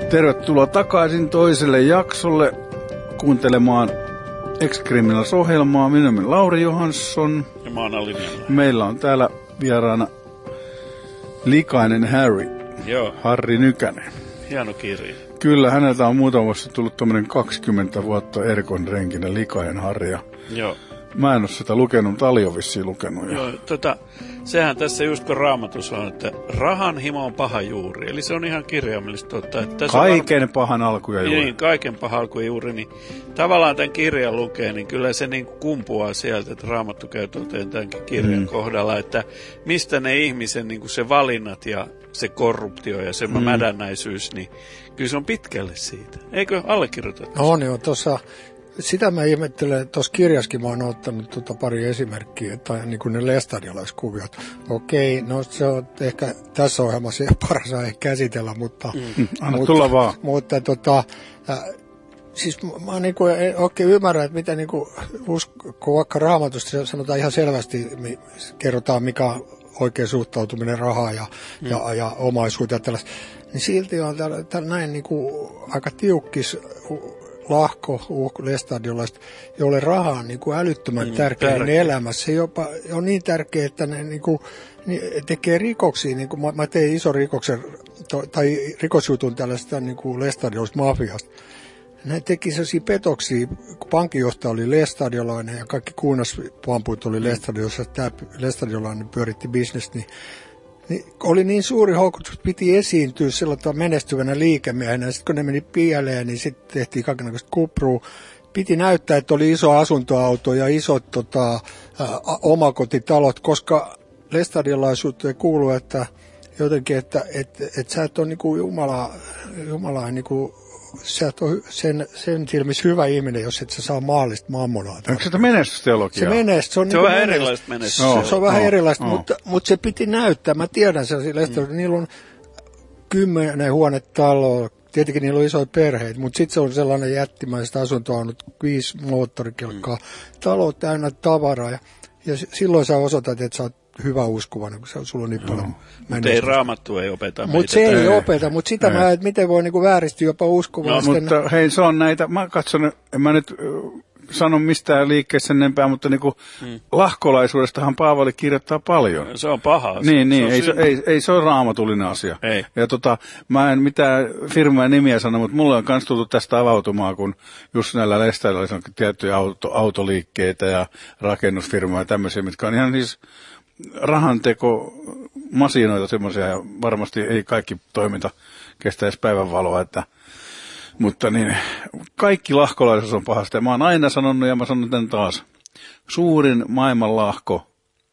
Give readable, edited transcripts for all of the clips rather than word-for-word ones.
Tervetuloa takaisin toiselle jaksolle kuuntelemaan Ex-Criminals-ohjelmaa. Minä olen Lauri Johansson. Ja mä oon Ali Niemelä. Meillä on täällä vieraana likainen Harry. Joo. Harri Nykänen. Hieno kirja. Kyllä, häneltä on muutama vuosi tullut tämmöinen 20 vuotta Erkon renkinen likainen Harri. Joo. Mä en ole sitä lukenut, mutta Ali on vissiin lukenut. Joo, sehän tässä just kun Raamatussa on, että rahan himo on paha juuri. Eli se on ihan kirjaimellisesti totta. Että kaiken pahan alku ja juuri. Niin, kaiken paha alku ja juuri. Niin tavallaan tämän kirjan lukee, niin kyllä se niin kuin kumpuaa sieltä, että Raamattu käy toteen tämänkin kirjan kohdalla, että mistä ne ihmisen niin kuin se valinnat ja se korruptio ja se mädännäisyys, niin kyllä se on pitkälle siitä. Eikö allekirjoita? On joo, tuossa... Sitä mä ihmettelen, tuossa kirjaskin mä oon ottanut pari esimerkkiä, tai niin kuin ne lestadiolaiskuviot. Okei, no se on ehkä tässä ohjelmassa paras aihe käsitellä, mutta... Anna tulla vaan. Mutta siis mä niin kuin oikein ymmärrän, että mitä niin kuin kun vaikka Raamatusta sanotaan ihan selvästi, kerrotaan mikä on oikein suhtautuminen rahaan ja omaisuuteen ja tällaista, niin silti on näin niin kuin aika tiukkis lahko lestadiolaiset, jolle raha on niin kuin älyttömän tärkeä elämässä. Se jopa on niin tärkeä, että ne niin kuin, tekee rikoksia. Niin kuin mä tein ison rikoksen, tai rikosjutun tällaista niin kuin lestadiolista mafiasta. Ne teki sellaisia petoksia, kun pankinjohtaja oli lestadiolainen ja kaikki kuunnaspamput oli lestadiolassa. Tämä lestadiolainen pyöritti bisnes, niin oli niin suuri houkutus, että piti esiintyä sellaisena menestyvänä liikemiehenä. Ja sitten kun ne meni pieleen, niin sitten tehtiin kaikenlaista kuprua. Piti näyttää, että oli iso asuntoauto ja isot omakotitalot, koska lestadiolaisuuteen kuuluu, että jotenkin, että sä et ole niin kuin Jumalaa niin kuin, sä et ole sen silmissä hyvä ihminen, jos et sä saa maallista mammonaa. Onko se menestysteologiaa? Se on vähän erilaista menestystä. Se on vähän erilaista, mutta se piti näyttää. Mä tiedän sellaisilla niillä on 10 huonetaloa, tietenkin niillä on isoja perheitä, mutta sitten se on sellainen jättimäistä asuntoa, on 5 moottorikelkkaa, talo täynnä tavaraa ja silloin sä osoitat, että sä oot hyvä uskovainen, kun sulla on niin paljon mutta ei Raamattu ei opeta meitä. Mutta se ei opeta, mutta sitä mä, että miten voi niinku vääristyä jopa uskovaisten. No, mutta hei, se on näitä, mä katson, en mä nyt sano mistään liikkeessä enempää, mutta niinku lahkolaisuudestahan Paavali kirjoittaa paljon. Se on paha asia. Niin, ei se ole raamatullinen asia. Ei. Ja mä en mitään firmojen nimiä sano, mutta mulle on kans tullut tästä avautumaan, kun just näillä lestailla on tiettyjä autoliikkeitä ja rakennusfirmoja ja tämmöisiä, mitkä on ihan siis rahanteko masinoita semmoisia, ja varmasti ei kaikki toiminta kestä edes päivänvaloa, mutta niin, kaikki lahkolaisuus on pahasta. Ja mä oon aina sanonut, ja mä sanon tämän taas, suurin maailman lahko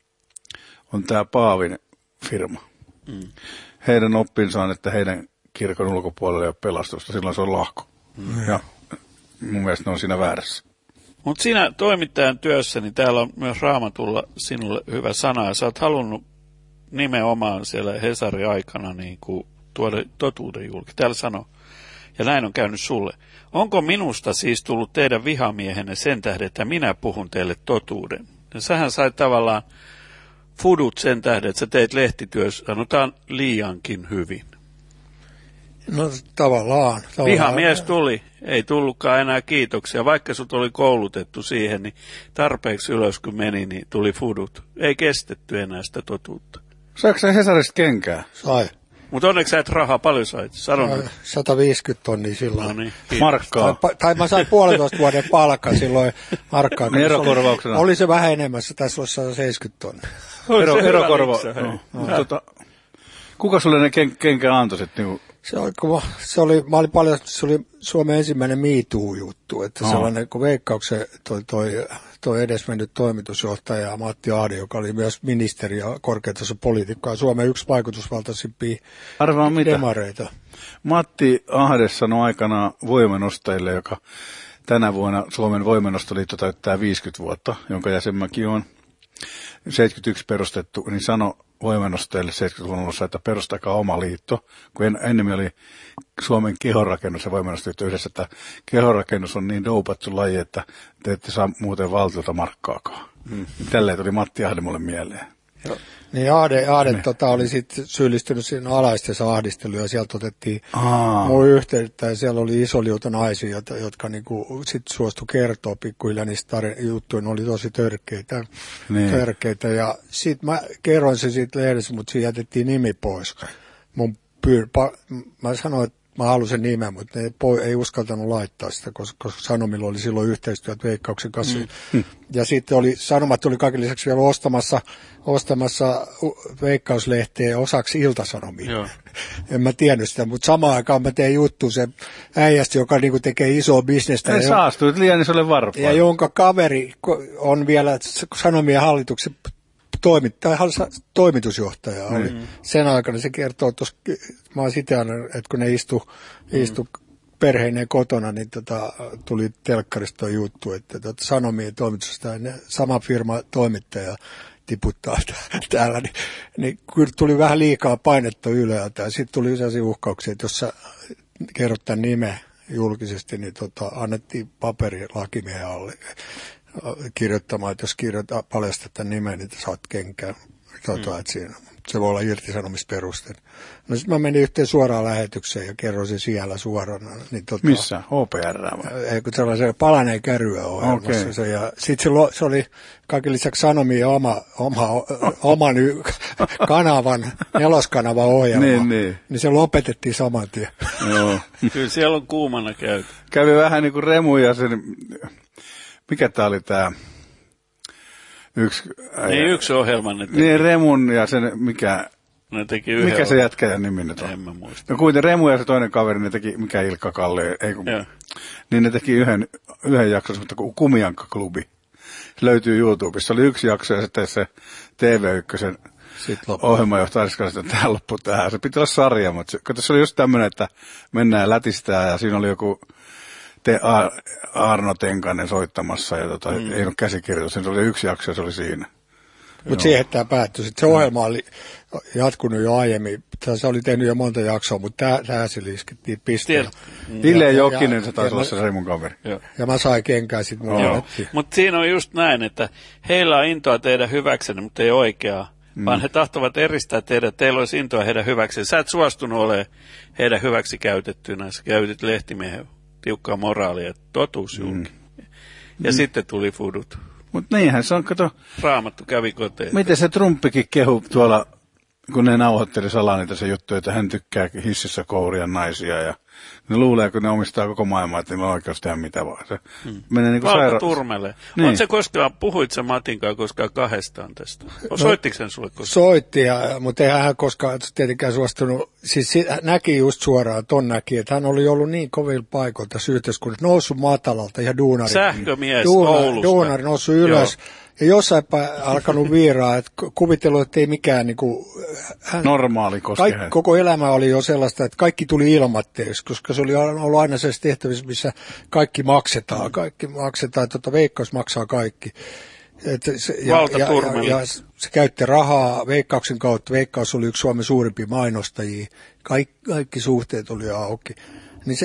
on tämä Paavin firma. Heidän oppinsa on, että heidän kirkon ulkopuolella ei ole pelastusta, silloin se on lahko. Ja mun mielestä ne on siinä väärässä. Mutta siinä toimittajan työssä, niin täällä on myös Raamatulla sinulle hyvä sana, ja sä oot halunnut nimenomaan siellä Hesari-aikana niin kuin tuoda totuuden julki. Täällä sanoo, ja näin on käynyt sulle. Onko minusta siis tullut teidän vihamiehenne sen tähden, että minä puhun teille totuuden? Ja sähän sait tavallaan fudut sen tähden, että sä teit lehtityössä, sanotaan liiankin hyvin. No tavallaan. Vihamies tuli, ei tullutkaan enää kiitoksia. Vaikka sut oli koulutettu siihen, niin tarpeeksi ylös kun meni, niin tuli fudut. Ei kestetty enää sitä totuutta. Saiko sä Hesarista kenkää? Sai. Mutta onneksi sä et rahaa paljon sait. 150 tonnia silloin. No niin, markkaa. Tai mä sain 1,5 vuoden palkka silloin markkaa. Niin erokorvauksena. Oli se vähän enemmän, se taisi olla 170 tonnia. Erokorvaus. Kuka sulle ne kenkään antoi sitten? Niin se oli Suomen ensimmäinen MeToo-juttu, että sellainen, kun Veikkauksen toi edesmennyt toimitusjohtaja Matti Ahde, joka oli myös ministeri ja korkeatason poliitikko, ja Suomen yksi vaikutusvaltaisimpia demareita. Matti Ahde sanoi aikanaan voimanostajille, joka tänä vuonna Suomen voimanostoliitto täyttää 50 vuotta, jonka jäsenmäkin on 71 perustettu, niin sanoi voimanostajille 70-luvun alussa, että perustakaa oma liitto, kun ennemmin oli Suomen kehonrakennus ja voimanostajat yhdessä, että kehonrakennus on niin doupattu laji, että te ette saa muuten valtiolta markkaakaan. Tälleen tuli Matti Ahde mulle mieleen. Niin Aade oli sitten syyllistynyt siinä alaistensa ahdisteluun ja sieltä otettiin mun yhteyttä ja siellä oli iso liuta naisia, jotka niinku sit suostu kertoa pikkuhiljaa niistä juttuja, ne oli tosi törkeitä ja sit mä kerroin sen siitä lehdessä, mutta siinä jätettiin nimi pois. Mä sanoin, että mä halusin nimen, mutta ne ei uskaltanut laittaa sitä, koska Sanomilla oli silloin yhteistyöt Veikkauksen kanssa. Ja sitten Sanomat oli kaiken lisäksi vielä ostamassa Veikkauslehteä osaksi Ilta-Sanomia. Joo. En mä tiennyt sitä, mutta samaan aikaan mä tein juttu se äijästä, joka niinku tekee isoa bisnestä. Ei saastuit liian isolle varpaan. Ja jonka kaveri on vielä Sanomien hallituksen toimitusjohtaja oli. Sen aikana se kertoo tuossa, mä oon sitä, että kun ne istu perheineen kotona, niin tuli telkkarista juttu, että Sanomien toimitusjohtaja, sama firma toimittaja tiputtaa täällä, niin kyllä tuli vähän liikaa painetta ylältä ja sitten tuli sellaisia uhkauksia, että jos sä kerrot tämän nimen julkisesti, niin annettiin paperi lakimiehen alle kirjoittamaan, että jos paljastat tämän nimen, niin saat kenkään. Että siinä, se voi olla irtisanomisperuste. No sitten mä menin yhteen suoraan lähetykseen ja kerroin sen siellä suorana. Niin missä? HPR vai? Ei, kun sellaisen Palaneen käryä ohjelmassa. Okay. Ja sitten se oli kaiken lisäksi Sanomien oman kanavan, neloskanavan ohjelma. Niin se lopetettiin saman tien. Joo. Kyllä siellä on kuumana käyty. Kävi vähän niin kuin Remu ja sen... Mikä tää oli tää? Yksi ohjelma ne teki. Niin, Remun ja sen, mikä se jätkäjän nimi nyt on? En mä muista. No kuitenkin Remu ja se toinen kaveri, ne teki, mikä Ilkka Kalli, niin ne teki yhden jakson, mutta Kumiankka-klubi. Se löytyy YouTubessa. Se oli yksi jakso ja sitten se TV1 ohjelmajohtaja Ariskalaista, että tämä loppui tähän. Se piti olla sarja, mutta se oli just tämmöinen, että mennään lätistään ja siinä oli joku Arno Tenkanen soittamassa ja ei ole käsikirjoitus. Se oli yksi jakso ja se oli siinä. Mutta siihen tämä päättyi. Se ohjelma oli jatkunut jo aiemmin. Se oli tehnyt jo monta jaksoa, mutta tämä se liskettiin pisteellä. Ville Jokinen se taisi olla se Remun kaveri. Ja mä sain kenkään sitten mulle. Mutta siinä on just näin, että heillä on intoa tehdä hyväksenne, mutta ei oikeaa. Vaan he tahtovat eristää teidät, teillä olisi intoa heidän hyväkseen. Sä et suostunut olemaan heidän hyväksi käytettynä. Sä käytit lehtimiehen tiukkaa moraalia, totuus julki. Ja sitten tuli fudut. Mutta niinhän se on, kato. Raamattu kävi koteen. Miten se Trumpikin kehu tuolla, kun ne nauhoitteli salaa niitä se juttu, että hän tykkää hississä kouria naisia ja ne luulee, kun ne omistaa koko maailmaa, että niillä on oikeus tehdä mitä vaan. Se menee niin kuin turmelle. Niin. Puhuit sä Matin kanssa koskaan kahdestaan tästä? Soittiko hän sulle koskaan? Soitti, mutta eihän hän koskaan tietenkään suostunut. Siis näki just suoraan, että hän oli ollut niin kovilla paikoilla tässä yhteiskunnassa, noussut matalalta ja duunari. Sähkömies Oulusta. Duunari noussut ylös. Joo. Ja jossain alkanut viiraa, että kuvitellut, että ei mikään niinku, normaali koske. Koko elämä oli jo sellaista, että kaikki tuli ilmatteeksi, koska se oli ollut aina sellaisessa tehtävissä, missä kaikki maksetaan, Veikkaus maksaa kaikki. Ja se käytti rahaa Veikkauksen kautta. Veikkaus oli yksi Suomen suurimpia mainostajia. Kaikki suhteet oli auki. Niin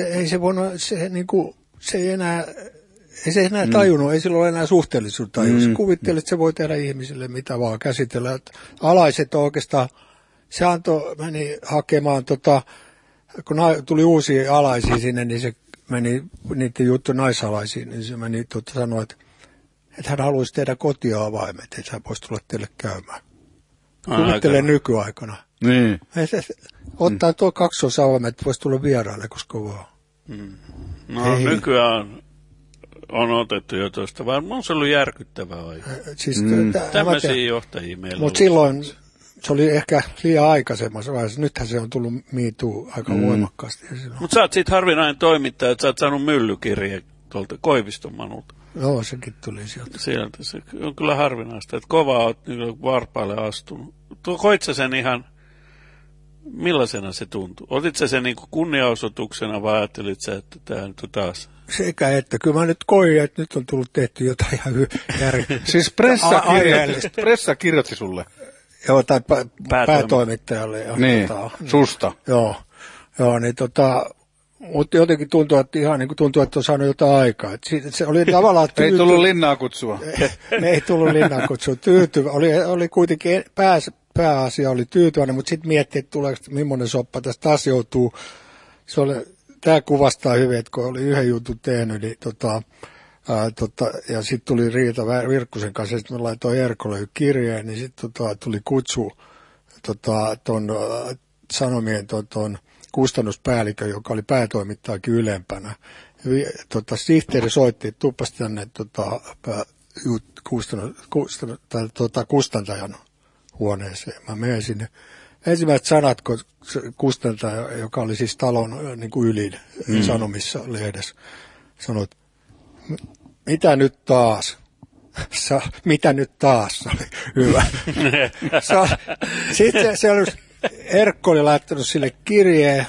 se ei enää tajunnut, ei sillä ole enää suhteellisuutta. Se kuvitteli, että se voi tehdä ihmisille mitä vaan käsitellä. Että alaiset oikeastaan, meni hakemaan, kun tuli uusia alaisia sinne, niin se meni niiden juttu naisalaisiin, niin se meni sanoi, että hän haluaisi tehdä kotiavaimet, että hän voisi tulla teille käymään. Kuvittele nykyaikana. Niin. Ottaa tuo kaksoisavaimet, että voisi tulla vieraille, koska vaan. No nykyään on otettu jo tuosta, vaan on se ollut järkyttävää aikaa. Siis, tämmöisiä johtajia meillä on. Mutta silloin se oli ehkä liian aikaisemmassa vaiheessa. Nythän se on tullut MeToo aika voimakkaasti. Mutta sä oot siitä harvinainen toimittaja, että sä oot saanut myllykirje tuolta Koiviston Manulta. Joo, sekin tuli sieltä. Sieltä. Se on kyllä harvinaista, että kovaa oot niin varpaalle astunut. Koit sä sen ihan, millaisena se tuntui? Otit sä sen niin kunniaosoituksena vai ajattelit sä, että tämä nyt on taas... Sekä että kyllä mä nyt koin, että nyt on tullut tehty jotain ihan järkeä. Siis pressa kirjoitti sulle. Joo, tai päätoimittajalle. Niin, susta. Joo, niin Mutta jotenkin tuntuu, että ihan niin kuin tuntuu, että on saanut jotain aikaa. Se oli tavallaan ei tullut linnaa kutsua. Ei tullut linnaa kutsua. Oli kuitenkin pääasia oli tyytyväinen, mutta sitten mietti, että tuleeko millainen soppa tästä taas joutuu. Tämä kuvastaa hyvin, että kun oli yhden jutun tehnyt, niin ja sitten tuli Riita Virkkusen kanssa, sitten me laitoin Erkolle kirjeen, niin sitten tuli kutsu tuon Sanomien kustannuspäällikön, joka oli päätoimittajakin ylempänä. Sihteeri soitti, että tuppas tänne kustantajan huoneeseen. Mä menin sinne. Ensimmäiset sanat, kun kustantaja, joka oli siis talon niin kuin ylin Sanomissa lehdessä, sanoi, mitä nyt taas? Mitä nyt taas? Se oli hyvä. Sitten se oli, Erkko oli laittanut sille kirjeen,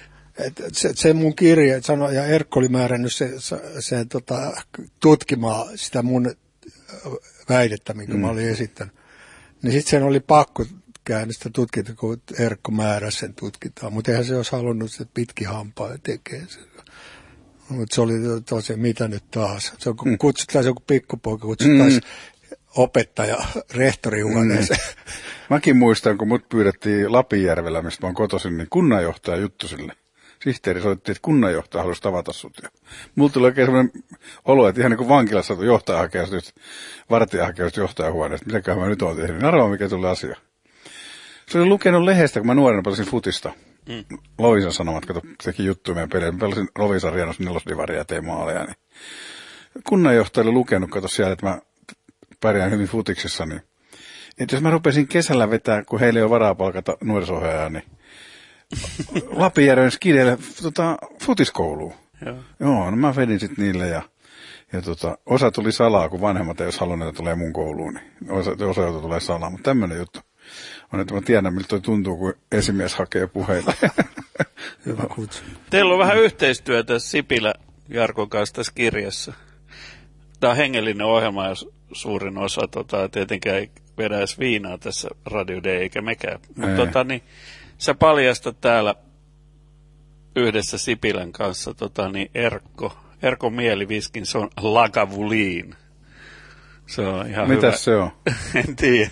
se mun kirje sanoi, ja Erkko oli määrännyt se tutkimaan sitä mun väitettä, minkä mä olin esittänyt. Niin sitten sen oli pakko käydä sitä tutkintaa, kun Erkko määräsi sen tutkintaan, mutta eihän se olisi halunnut se pitkin hampaa tekee sen. Mutta se oli tosiaan, mitä nyt taas. Se on, kun kutsuttaisiin joku pikkupoika, kutsuttaisiin opettaja rehtorihuoneeseen. Mäkin muistan, kun mut pyydettiin Lapinjärvellä, mistä mä oon kotoisin, niin kunnanjohtaja juttu sille. Sihteeri soitti, että kunnanjohtaja halusi tavata sut. Mulla tuli oikein sellainen olo, että ihan niin kuin vankilassa johtaja hakee vartija hakee johtajahuoneesta. Mitäköhän mä nyt oon tehnyt? Niin arvaa, mikä tuli asia. Se oli lukenut lehdestä, kun mä nuorena pelasin futista. Lovisan Sanomat, kato, teki juttuja meidän peliä. Mä pelasin Lovisan Rienos nelosdivaria ja tein maaleja. Niin kunnanjohtaja oli lukenut, kato siellä, että mä pärjään hyvin futiksessa. Niin. Että jos mä rupesin kesällä vetää, kun heillä ei ole varaa palkata nuorisohjaajaa, niin Lapinjärven skideille futiskouluun. Joo, no mä vedin sitten niille ja osa tuli salaa, kun vanhemmat ei olisi halunnut, että tulee mun kouluun, niin osa joutui tulee salaa, mutta tämmöinen juttu on, että mä tiedän, miltä toi tuntuu, kun esimies hakee puheita. Hyvä kutsu. Teillä on vähän yhteistyötä Sipilä Jarkon kanssa tässä kirjassa. Tämä on hengellinen ohjelma, jos suurin osa tietenkään ei vedä edes viinaa tässä Radio D eikä mekään. Mutta niin, sä paljastat täällä yhdessä Sipilän kanssa Erkon mieliviskin, se on Lagavulin. Se on ihan mitäs hyvä. Se on? En tiedä.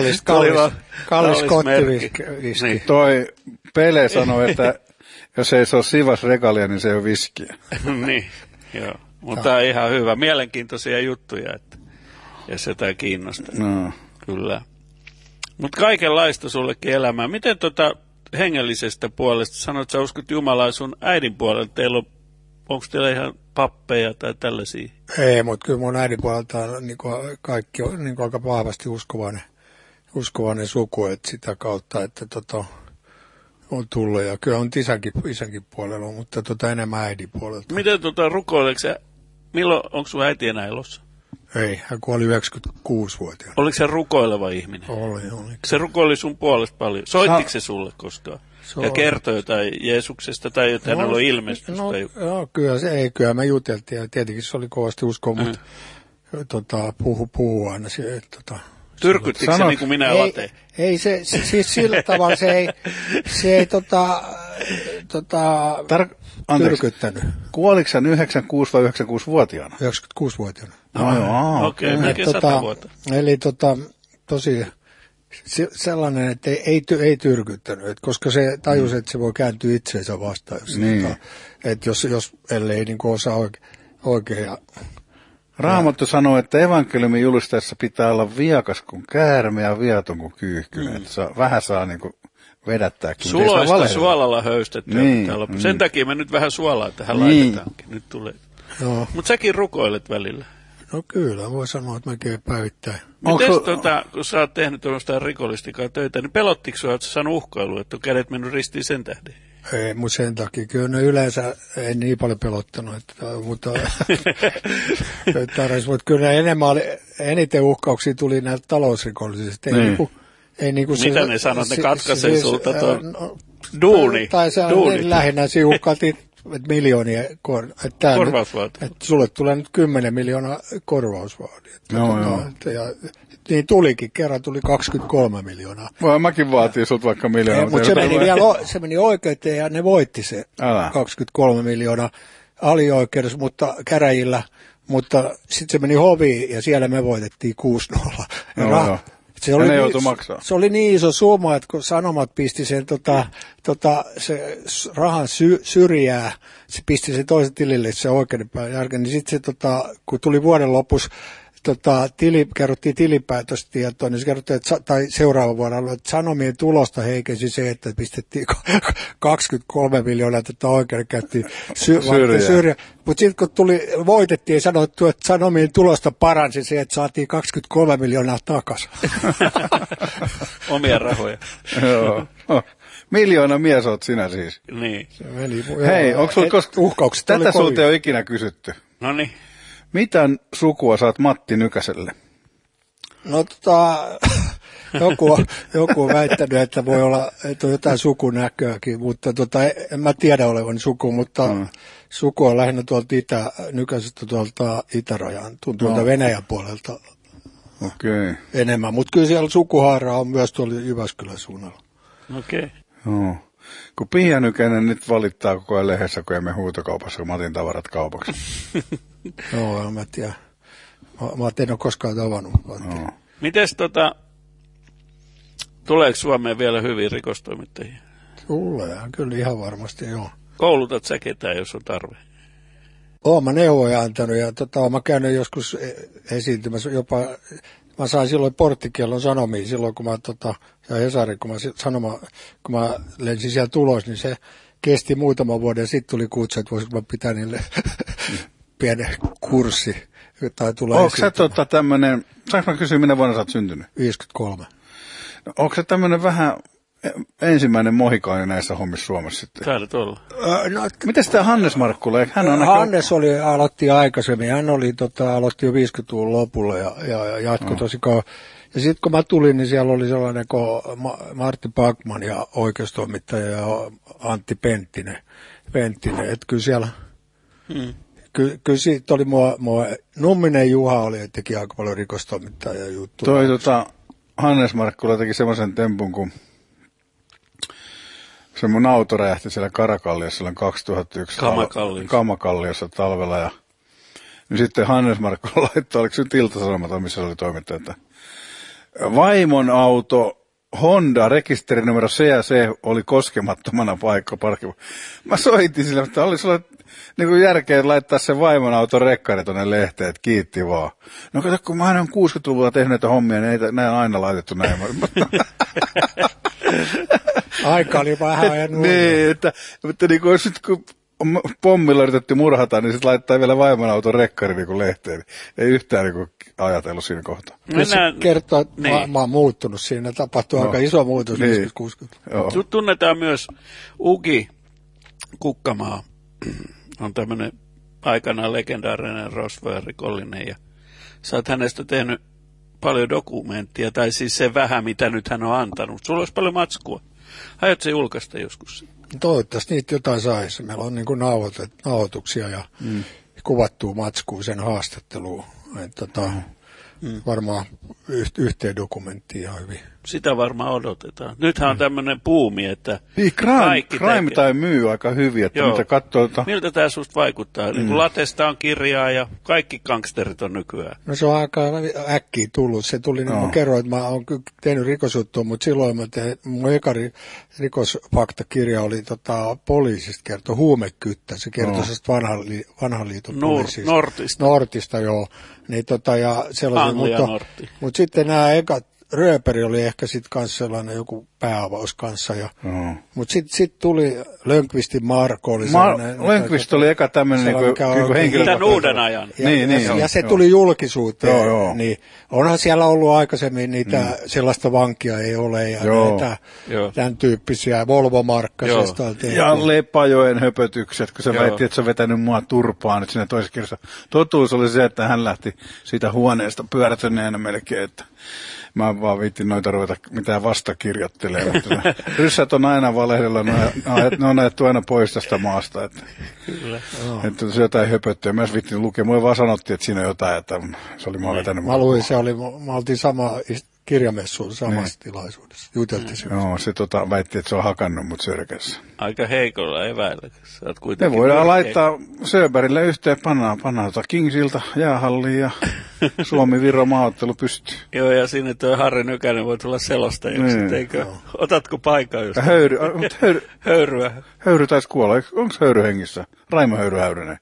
Kallis kottiviski. Niin. Toi Pele sanoi, että jos ei se ole Sivas Regalia, niin se ei ole viskiä. Niin, joo. Mutta tämä on ihan hyvä. Mielenkiintoisia juttuja, että jos jotain kiinnostaa. No. Kyllä. Mutta kaikenlaista sullekin elämää. Miten hengellisestä puolesta sanoit, että sä uskot Jumalaa sun äidin puolelta? Onko teillä ihan pappeja tai tällaisia? Ei, mutta kyllä mun äidin puolelta on kaikki on aika vahvasti uskovainen suku, että sitä kautta, että on tullut. Ja kyllä on isänkin puolella, mutta enemmän äidin puolelta. Miten rukoileeko sä? Milloin, onko sun äiti enää elossa? Ei, hän kuoli 96-vuotiaana. Oliko se rukoileva ihminen? Oli. Se rukoili sun puolesta paljon. Soittiko se sulle koskaan? Ja kertoi jotain Jeesuksesta tai jotain ollut ilmestystä? No, kyllä me juteltiin ja tietenkin se oli kovasti uskoa, mutta puhuu aina. Tyrkyttikö se niin kuin minä lateen? Ei se siis sillä tavalla se ei tyrkyttänyt. Kuoliko hän 96 vai 96-vuotiaana? 96-vuotiaana. Okei, melkein 100 vuotta. Eli tosi sellainen, että ei tyrkyttänyt, koska se tajusi, että se voi kääntyä itseensä vastaan. Että jos ellei niin kuin osaa oikein. Raamattu sanoo, että evankeliumin julistaessa pitää olla viakas kuin käärme ja viaton kuin kyyhkynen. Vähän saa niin kuin vedättääkin. Suloista suolalla höystettyä. Sen takia me nyt vähän suolaa tähän laitetaankin. Nyt tulee. Mutta säkin rukoilet välillä. No kyllä, voi sanoa, että mäkin päivittäin. Mites kun sä oot tehnyt tuollaista rikollistikaa töitä, niin pelottiko sua, että sä saanut uhkailua, että on kädet mennyt ristiin sen tähden? Ei, mutta sen takia. Kyllä ne yleensä ei niin paljon pelottanut, mutta kyllä eniten uhkauksia tuli näiltä talousrikollisista. Ei mitä ne sanoo, että ne katkaisee sulta tuon duuni? Tai se lähinnä siinä uhkailtiin miljoonia korvausvaadi. Että sulle tulee nyt 10 miljoonaa korvausvaadi. Niin tulikin, kerran tuli 23 miljoonaa. Mäkin vaatii sut vaikka miljoonaa. Mutta se meni oikeuteen ja ne voitti se 23 miljoonaa alioikeudessa, mutta käräjillä, mutta sitten se meni hoviin ja siellä me voitettiin 6-0. Se oli niin iso summa, että kun Sanomat pisti sen se rahan syrjää, se pisti sen toisen tilille se oikeudenpäin jälkeen, niin sitten se kun tuli vuoden lopussa kerrottiin tilinpäätöstietoa, niin se kerrottiin, tai seuraava vuonna, että Sanomien tulosta heikensi se, että pistettiin 23 miljoonaa oikeudenkäyntiin syrjää. Mutta sitten kun voitettiin ja sanottu, että Sanomien tulosta paransi se, että saatiin 23 miljoonaa takaisin. Omia rahoja. Joo. Miljoona mies oot sinä siis. Niin. Hei, onko sulla uhkaukset tätä sulta jo ikinä kysytty? Noniin. Mitä sukua saat Matti Nykäselle? No joku on väittänyt, että voi olla, että on jotain sukunäköäkin, mutta en mä tiedä olevan suku, mutta suku on lähinnä tuolta Nykäsestä tuolta itärajan, tuolta Venäjän puolelta enemmän, mutta kyllä siellä sukuhaaraa on myös tuolla Jyväskylän suunnalla. Okei. Joo. Kun Pia Nykänen nyt valittaa koko ajan lehdessä, kun emme huutokaupassa Matin tavarat kaupaksi. Joo, en mä tiedä. Mä en ole koskaan tavannut. Mites tuleeko Suomeen vielä hyvin rikostoimittajia? Tulee, kyllä ihan varmasti, joo. Koulutat sä ketään, jos on tarve? Oon mä neuvoja antanut ja mä käynyt joskus esiintymässä jopa, mä sain silloin porttikiellon sanomiin silloin, kun mä ja Hesari, kun mä lensin siellä tulos, niin se kesti muutaman vuoden ja sitten tuli kutsu, että voisinko mä pitää niille pienen kurssi. Onko sä tämmönen, saanko mä kysyä, minä vuonna sä oot syntynyt? 53. No, onko se tämmönen vähän ensimmäinen mohikaani näissä hommissa Suomessa sitten? Täällä tuolla. Mites tää Hannes Markkula? Hannes aloitti aikaisemmin. Hän aloitti jo 50-luvun lopulla ja jatkoi tosi kauan. Ja sitten kun mä tulin, niin siellä oli sellainen kuin Martti Backman ja oikeustoimittaja ja Antti Penttinen. Että kyllä siellä... Kyllä siitä oli Numminen Juha oli, että teki aika paljon rikostoimittajia juttuja. Hannes Markkula teki semmoisen tempun, kun se mun auto räjähti siellä Karakalliossa silloin 2001 Kamakalliossa talvella. Ja niin sitten Hannes Markkula laittoi, oliko se nyt Ilta-Sanomat, missä se oli toimittaja, että vaimon auto Honda, rekisterinumero C&C oli koskemattomana paikkaparkilla. Mä soitin sille, että oli sulla niin järkeä laittaa sen vaimon auton rekkari tuonne lehteen, että kiitti vaan. No kato, kun mä aina on 60-luvulla tehnyt näitä hommia, niin näin on aina laitettu näin. Aika oli vähän ajan niin, että niin kuin, kun pommilla yritetty murhata, niin sitten laittaa vielä vaimon auton rekkari niin lehteen. Niin ei yhtään niin ajatellut siinä kohtaa. Se kertoo, että mä oon muuttunut siinä. Tapahtuu aika iso muutos niin. 60. Tunnetaan myös Ugi Kukkamaa. On tämmöinen aikanaan legendaarinen rosvoja-rikollinen. Ja sä oot hänestä tehnyt paljon dokumenttia, tai siis se vähän, mitä nyt hän on antanut. Sulla olisi paljon matskua. Aiotko se julkaista joskus? Toivottavasti niitä jotain saisi. Meillä on niin kuin nauhoituksia ja kuvattua matskua sen haastatteluun. Varmaan yhteen dokumenttiin ihan hyvin. Sitä varmaan odotetaan. Nythän on tämmöinen buumi, että niin, Crime Time myy aika hyvin, että mitä katsoo. Miltä tämä susta vaikuttaa? Niin kuin Latesta on kirjaa ja kaikki gangsterit on nykyään. No se on aika äkkiä tullut. Se tuli, niin mä kerroin, että mä oon tehnyt rikosjuttua, mutta silloin mun eka rikosfaktakirja oli poliisista kertoi huumekyttä. Se kertoi vanhan liiton poliisista. Nortista, joo. Niin, ja mutta sitten nämä ekat, Rööperi oli ehkä sitten kanssa sellainen joku pääavaus kanssa. Mutta sitten tuli Lönnqvistin Marko. Lönnqvist oli eka tämmöinen niinku henkilö. Tämän uuden ajan. Ja se tuli julkisuuteen. Niin onhan siellä ollut aikaisemmin niitä sellaista vankia ei ole ja näitä tämän tyyppisiä Volvo-markkaisesta. Ja Lepajoen höpötykset, kun se väitti, että se on vetänyt mua turpaan nyt siinä toisessa kirjassa. Totuus oli se, että hän lähti siitä huoneesta pyörätöneenä melkein, että mä vaan viittin noita ruveta mitään vastakirjoittelemaan. nyrkkeilee. Ryssät on aina valehdella, ne on ajettu aina pois tästä maasta. Että, että se jotain höpöttöä. Mä vittin lukea. Mulle vaan sanottiin, että siinä on jotain, että se oli mä vetänyt. Mä luin, me oltiin sama kirjamessuun samassa tilaisuudessa. Juteltiin se. Joo, se väitti, että se on hakannut mut sörkässä. Aika heikolla eväillä. Me voidaan laittaa Söberille yhteen, pannaan Kingsilta jäähalliin ja Suomi-Viro maaottelu pystyy. Joo, ja sinne tuo Harri Nykänen voi tulla selostajaksi, eikö? Otatko paikan just? Höyryä. Höyry taisi kuolla. Onko Höyry hengissä? Raimo Höyrynen.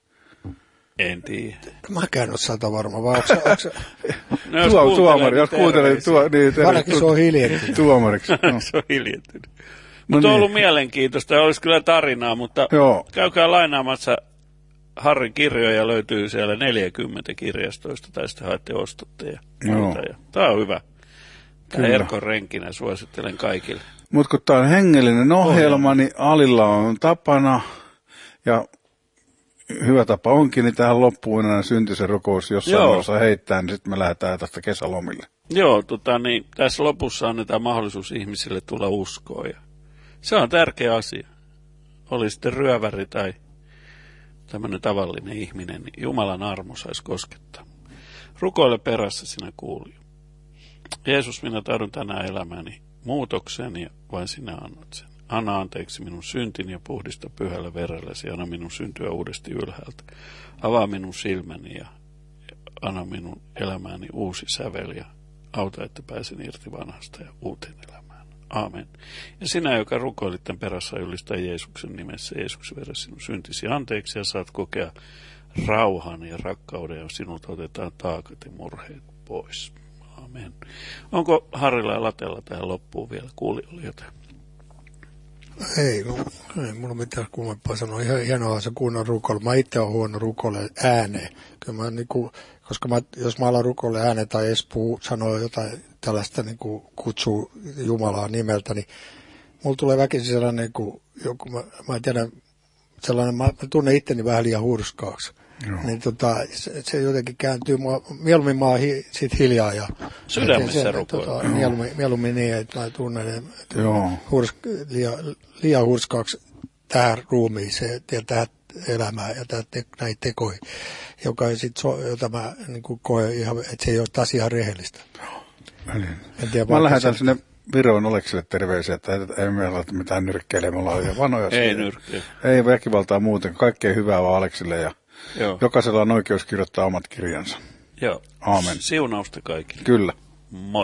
En tiedä. Mäkään ole sieltä varma, vai onko se... Tuomari, jos kuuntelee... Ainakin se on hiljentynyt. Tuomariksi. Se on hiljentynyt. Mutta on ollut mielenkiintoista ja olisi kyllä tarinaa, mutta käykää lainaamassa Harrin kirjoja, löytyy siellä 40 kirjastoista, tai sitten haette ostatte ja muuta. Tämä on hyvä. Tämä Erkko Renkinä suosittelen kaikille. Mutta kun tämä on hengellinen ohjelma, niin Alilla on tapana, ja hyvä tapa onkin, niin tähän loppuun aina syntyisen rukous jossain vaiheessa heittää, niin sitten me lähdetään tästä kesälomille. Joo, tässä lopussa annetaan mahdollisuus ihmisille tulla uskoon, ja se on tärkeä asia. Oli sitten ryöväri tai tämmöinen tavallinen ihminen, niin Jumalan armo saisi koskettaa. Rukoile perässä sinä kuulija. Jeesus, minä tahdon tänään elämäni muutoksen ja vain sinä annat sen. Anna anteeksi minun syntini ja puhdista pyhällä verelläsi. Anna minun syntyä uudesti ylhäältä. Avaa minun silmäni ja anna minun elämääni uusi sävel ja auta, että pääsen irti vanhasta ja uuteen elämään. Aamen. Ja sinä, joka rukoilit tämän perässä, ylistä Jeesuksen nimessä, Jeesuksen veressä sinun syntisi anteeksi ja saat kokea rauhan ja rakkauden ja sinulta otetaan taakat ja murheet pois. Aamen. Onko Harrilla ja Latella tähän loppuun vielä kuulijoille jotain? Ei mulla mitään kummempaa sanoa. Ihan hienoa se kunnon rukoilu. Mä itse olen huono rukoilemaan ääneen. Kyllä mä koska jos mä alan rukoilemaan ääneen tai edes sanoo jotain tällaista kutsuu Jumalaa nimeltä, niin mulla tulee väkisin sellainen, mä en tiedä, sellainen, mä tunnen itteni vähän liian hurskaaksi. Niin se jotenkin kääntyy, mieluummin mä oon sit hiljaa ja sydämessä rukoilla. Mieluummin niin, että mä tunnen liian hurskaaksi tähän ruumiiseen ja tähän elämään ja näihin tekoihin, jota mä koen ihan, että se ei ole taas ihan rehellistä. Mä lähetän sinne Viroon Oleksille terveisiä, että ei meillä ole mitään nyrkkeilemään, me ollaan jo vanoja. Ei nyrkkeilemään. Ei väkivaltaa muuten, kaikkea hyvää vaan Oleksille ja jokaisella on oikeus kirjoittaa omat kirjansa. Joo. Aamen. Siunausta kaikille. Kyllä. Moi.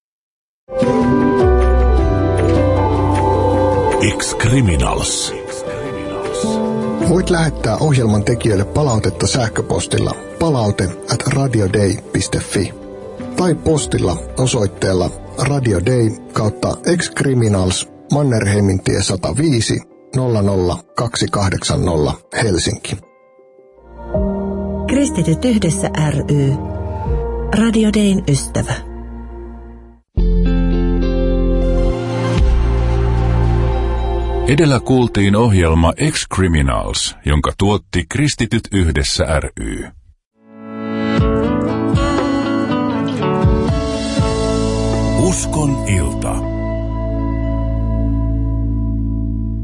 Ex-Criminals. Voit lähettää ohjelman tekijöille palautetta sähköpostilla palaute@radioday.fi tai postilla osoitteella Radio Day /Ex-Criminals Mannerheimintie 105 00280 Helsinki. Kristityt yhdessä ry. Radio Dayn ystävä. Edellä kuultiin ohjelma Ex-Criminals, jonka tuotti Kristityt yhdessä ry. Uskon ilta.